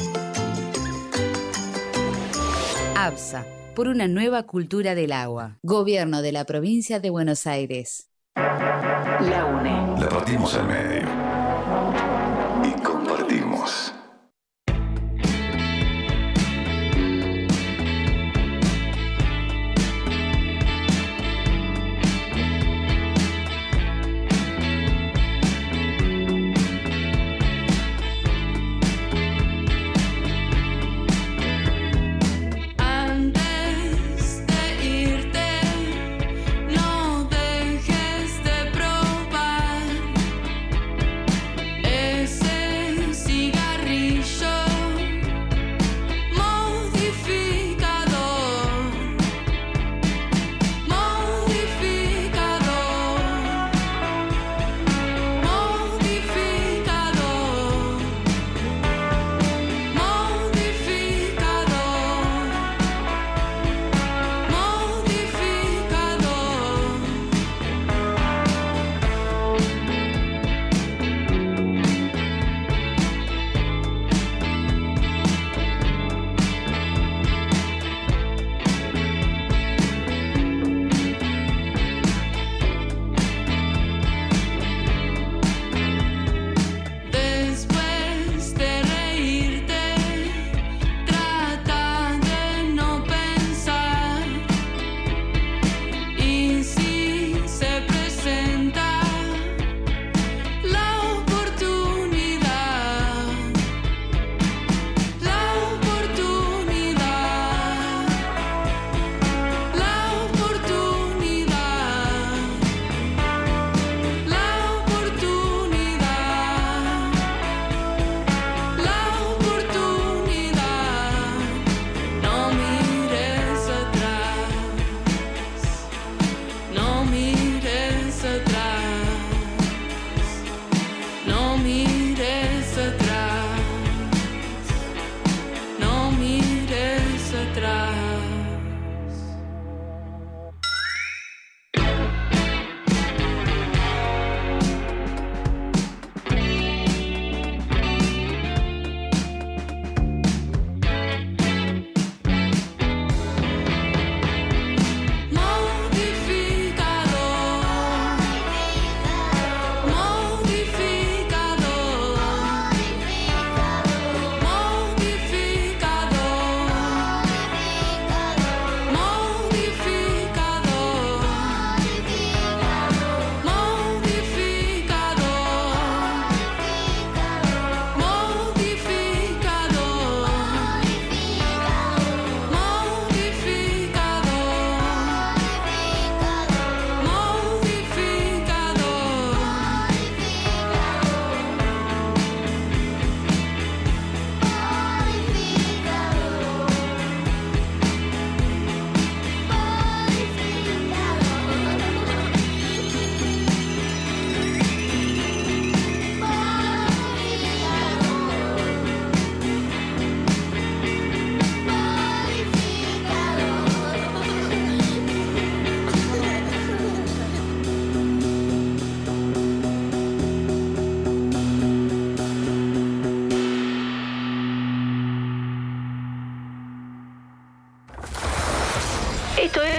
ABSA, por una nueva cultura del agua. Gobierno de la Provincia de Buenos Aires. La UNE. La partimos al medio. Y compartimos. No dejes de probar.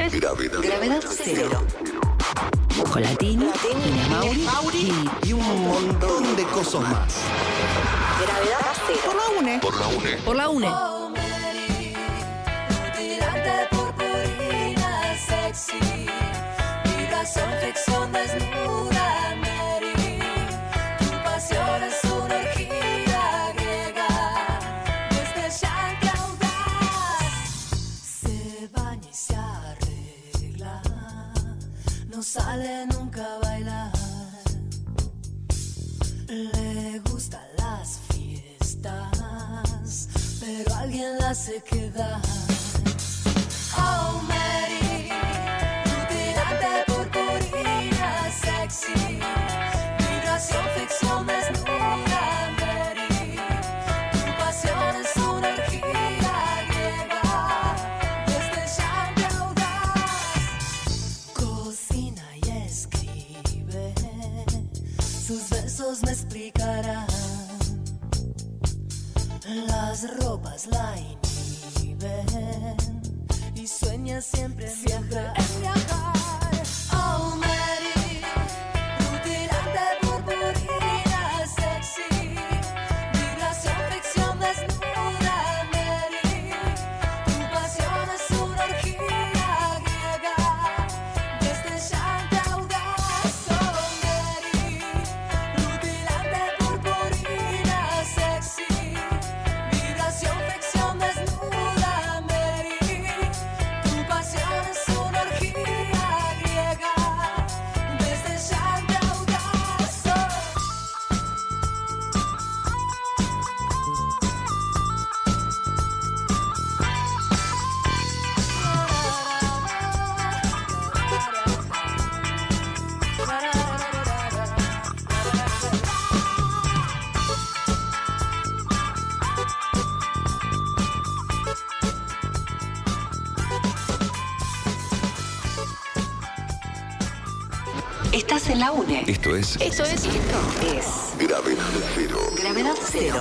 es Gravedad, Gravedad Cero. Con Latini, Ina Mauri, Mauri y un montón de cosas más. Gravedad Cero. Por la UNE. Por la UNE. Por la UNE. Oh, Mary, tirante purpurina sexy, vibración, ficción desnuda, Mary. Tu pasión es una orgía griega, desde Yankee audaz. Se baña y se arregla, no sale nunca a bailar. Le gustan las fiestas, pero alguien la hace quedar. Oh, Mary, tu tirante purpurina sexy, vibración, ficción desnuda, Mary. Tu pasión es una orgía griega, desde Yankee audaz. Cocina y escribe, sus versos me explicarán. Las ropas la inhiben y sueña siempre en viajar. En viajar. Oh, Mary, tu tirante purpurina sexy, vibración, ficción desnuda, Mary. Tu pasión es una orgía griega, desde Yankee audaz. Oh, Mary, tu tirante purpurina sexy, vibración, ficción desnuda, Mary. Tu pasión es una orgía griega, desde Yankee audaz. Estás en la UNE. Esto es Esto es. Esto es. Gravedad Cero. Gravedad Cero.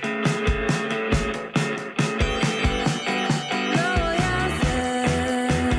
Lo voy a hacer.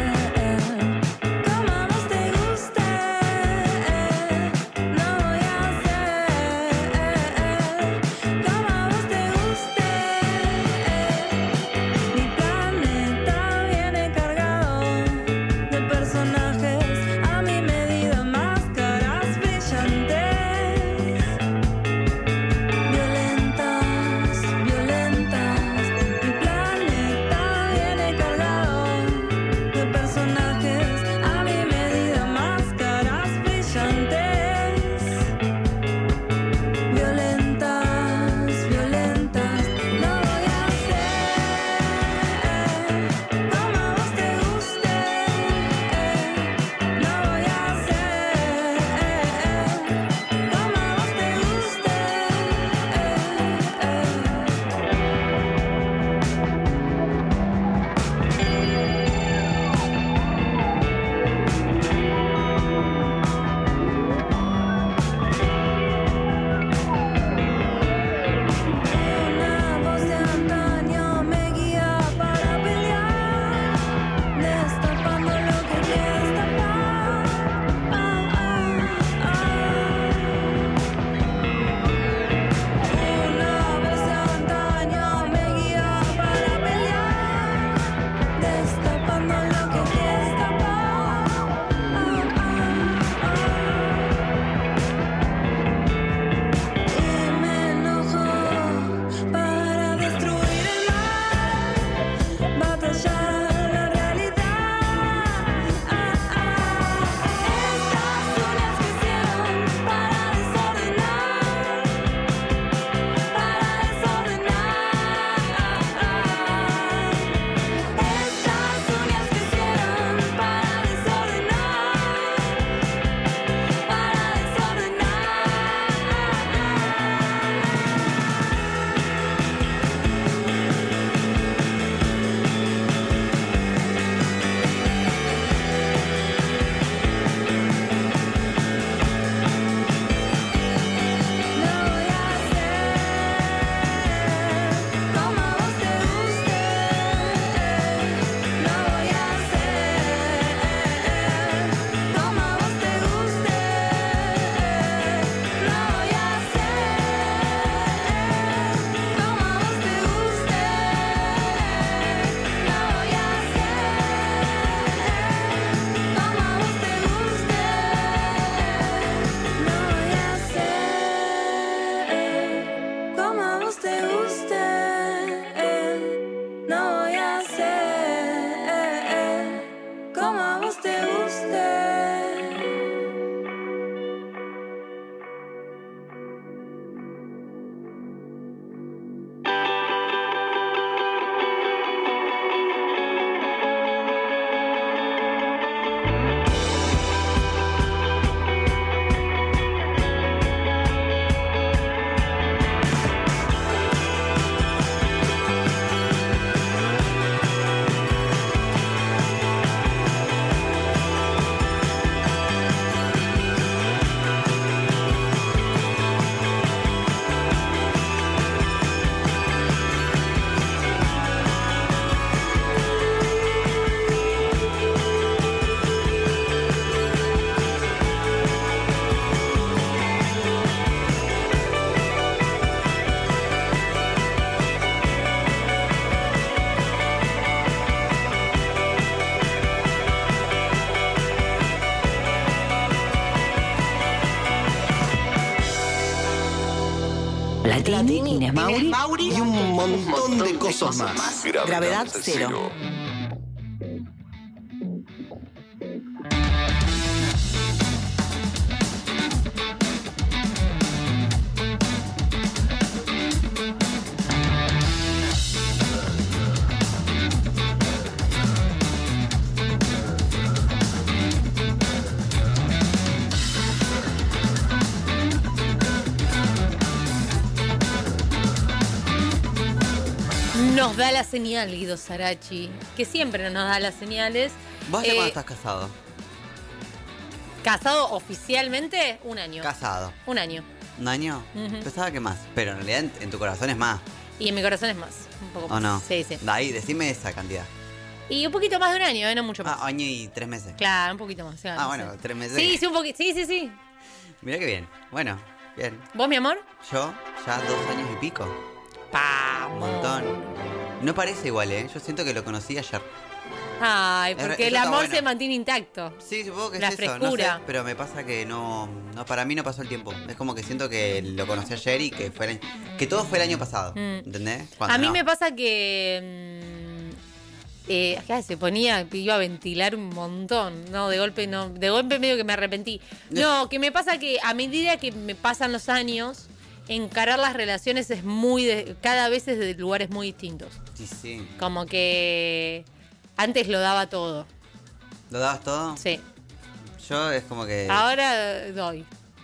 Latini, Inés Mauri, Mauri y un montón de cosas más. Gravedad, Gravedad cero. Nos da la señal, Guido Sarachi, que siempre nos da las señales. ¿Vos de eh, cuándo estás casado? ¿Casado oficialmente? Un año. Casado. Un año. ¿Un año? Uh-huh. Pensaba que más, pero en realidad en, en tu corazón es más. Y en mi corazón es más, un poco más. ¿O no? Sí, sí. De ahí, decime esa cantidad. Y un poquito más de un año, ¿eh? No mucho más. Ah, año y tres meses. Claro, un poquito más. Ah, bueno, sí. tres meses. Sí, sí, un poquito. Sí, sí, sí. Mirá qué bien. Bueno, bien. ¿Vos, mi amor? Yo, ya dos años y pico. Pa, un montón. No parece igual, ¿eh? Yo siento que lo conocí ayer. Ay, porque Eso el amor bueno. se mantiene intacto. Sí, supongo que la es eso. frescura. No sé, pero me pasa que no, no, para mí no pasó el tiempo. Es como que siento que lo conocí ayer y que fue el año, que todo fue el año pasado. Mm. ¿Entendés? A mí no. me pasa que mmm, eh, acá se ponía, iba a ventilar un montón. No, de golpe no, de golpe medio que me arrepentí. No, que me pasa que a medida que me pasan los años, encarar las relaciones es muy de, cada vez es de lugares muy distintos. Sí, sí. Como que antes lo daba todo. ¿Lo dabas todo? Sí. Yo es como que... Ahora doy.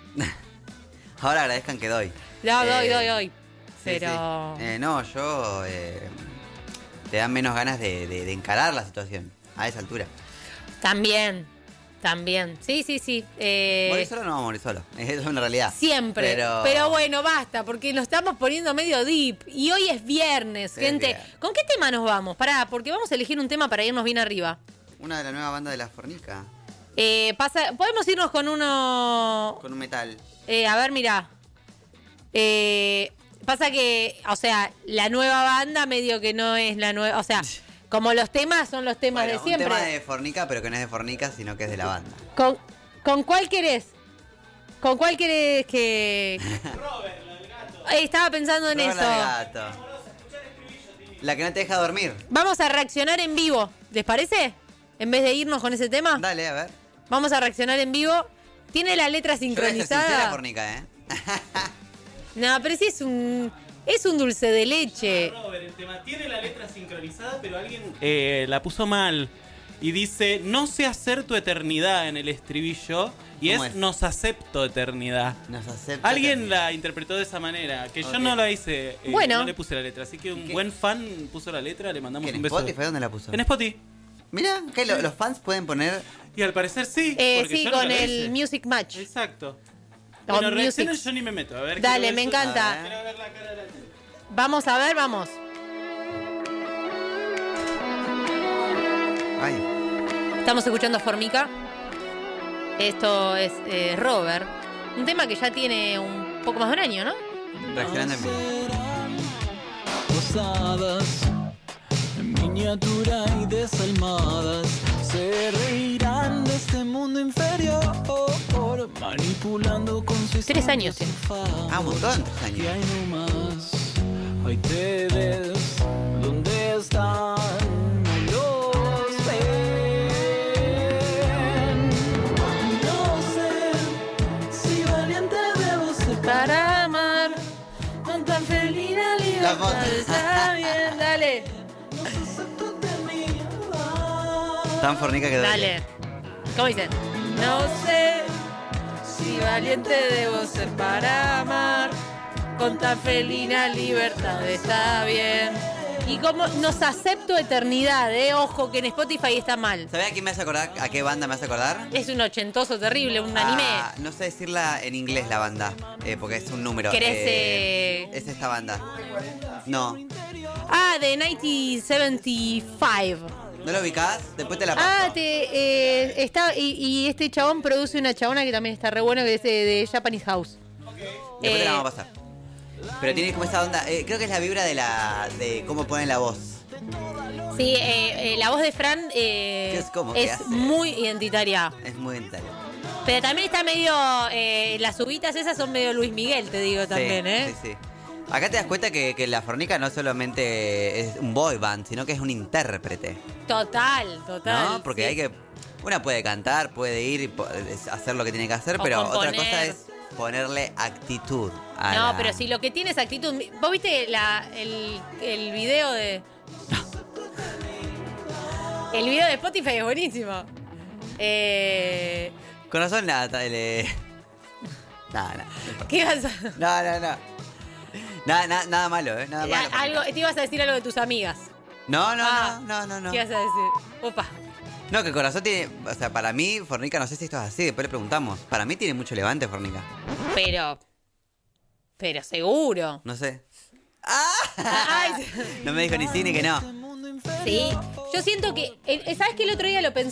Ahora agradezcan que doy. No, eh, doy, doy, doy. Sí, Pero... sí. Eh, no, yo... Eh, te dan menos ganas de, de, de encarar la situación a esa altura. También, también. Sí, sí, sí. Eh... Morir solo no vamos a morir solo. Eso es una realidad. Siempre. Pero... Pero bueno, basta, porque nos estamos poniendo medio deep. Y hoy es viernes, gente. Es viernes. ¿Con qué tema nos vamos? Pará, porque vamos a elegir un tema para irnos bien arriba. Una de la nueva banda de La Fornica. Eh, pasa, podemos irnos con uno... Con un metal. Eh, a ver, mirá. Eh, pasa que, o sea, la nueva banda medio que no es la nueva... O sea, como los temas son los temas bueno, de siempre. Un tema de Fornica, pero que no es de Fornica, sino que es de la banda. ¿Con, ¿con cuál querés? ¿Con cuál querés que...? Robert, la del gato. Eh, estaba pensando en Robert, eso. La del gato. La que no te deja dormir. Vamos a reaccionar en vivo, ¿les parece? En vez de irnos con ese tema. Dale, a ver. Vamos a reaccionar en vivo. ¿Tiene la letra sincronizada? Yo voy a ser sincera, Fornica, ¿eh? No, pero sí es un... Es un dulce de leche. Robert, el tema tiene la letra sincronizada, pero alguien eh, la puso mal. Y dice, no sé hacer tu eternidad en el estribillo. Y es, es nos acepto eternidad. Nos acepto Alguien eternidad. La interpretó de esa manera. Que okay. yo no la hice. Eh, bueno. No le puse la letra. Así que un ¿Qué? buen fan puso la letra. Le mandamos ¿En un beso. ¿En Spotify? ¿Dónde la puso? En Spotify. Mira, que lo, los fans pueden poner... Y al parecer sí. Eh, sí, yo con no el Music Match. Exacto. Con Bueno, reacciones music. yo ni me meto. A ver, dale, me encanta. A ver. Quiero ver la cara de la gente. Vamos a ver, vamos. Ay. Estamos escuchando a Formica. Esto es eh, Robert. Un tema que ya tiene un poco más de un año, ¿no? Reaccionando en vivo. Posadas, en miniatura y desalmadas, se reirán de este mundo inferior, manipulando con su Tres años. ¿eh? Ah, un montón, tres años. Y hay no más. Hoy te ves, ¿dónde están? No los ven. No sé si valiente debo ser para amar. Con tan feliz la libertad está bien, dale. Tan Fornica que dale. ¿Cómo dicen? No sé si valiente debo ser para amar. Con tan felina libertad está bien. Y como nos acepto eternidad, eh. Ojo que en Spotify está mal. ¿Sabés a quién me hace acordar? ¿A qué banda me hace acordar? Es un ochentoso terrible, un ah, anime. No sé decirla en inglés la banda, eh, porque es un número. ¿Querés? Eh, Eh... Es esta banda. No. Ah, de mil novecientos setenta y cinco. ¿No lo ubicás? Después te la paso. Ah, te, eh, está, y, y este chabón produce una chabona que también está re bueno, que es de, de Japanese House. Okay. Después eh, te la vamos a pasar. Pero tiene como esa onda, eh, creo que es la vibra de la de cómo ponen la voz. Sí, eh, eh, la voz de Fran eh, es, como es muy identitaria. Es muy identitaria. Pero también está medio, eh, las subitas esas son medio Luis Miguel, te digo también, sí, ¿eh? Sí, sí. Acá te das cuenta que, que la Fornica no solamente es un boy band, sino que es un intérprete. Total, total. ¿No? Porque sí. hay que... Una puede cantar, puede ir y po- hacer lo que tiene que hacer, O pero componer. otra cosa es ponerle actitud a No, la- pero si lo que tiene es actitud... ¿Vos viste la, el, el video de... El video de Spotify es buenísimo. Eh... Con razón la... le- No, no. ¿Qué ibas a...? No, no, no. Nada, nada, nada malo, ¿eh? Nada malo. Algo, te ibas a decir algo de tus amigas. No, no, Ah, no, no, no, no. ¿Qué ibas a decir? Opa. No, que Corazón tiene... O sea, para mí, Fornica, no sé si esto es así, después le preguntamos. Para mí tiene mucho levante, Fornica. Pero... Pero seguro. No sé. Ay, No me dijo ni sí ni que no. sí. Yo siento que... eh, ¿Sabes que el otro día lo pensé?